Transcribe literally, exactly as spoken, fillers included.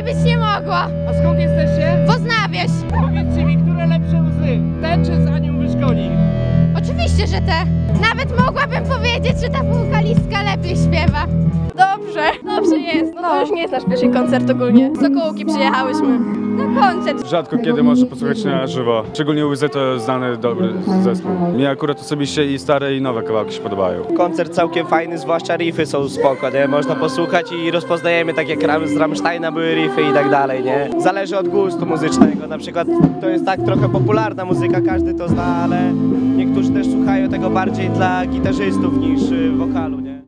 lepiej być nie mogło. A skąd jesteście? Woznawieś. Powiedzcie mi, które lepsze łzy? Te czy z Anią Wyszkoni? Oczywiście, że te. Nawet mogłabym powiedzieć, że ta wokalistka lepiej śpiewa. Dobrze, dobrze jest. No to już nie jest nasz pierwszy koncert ogólnie. Z Sokołówki przyjechałyśmy na koncert. Rzadko kiedy można posłuchać na żywo. Szczególnie U Z to znany, dobry zespół. Mi akurat osobiście i stare i nowe kawałki się podobają. Koncert całkiem fajny, zwłaszcza riffy są spoko, nie? Można posłuchać i rozpoznajemy, tak jak z Rammsteina były riffy i tak dalej, nie? Zależy od gustu muzycznego, na przykład to jest tak trochę popularna muzyka, każdy to zna, ale niektórzy też słuchają tego bardziej dla gitarzystów niż wokalu, nie?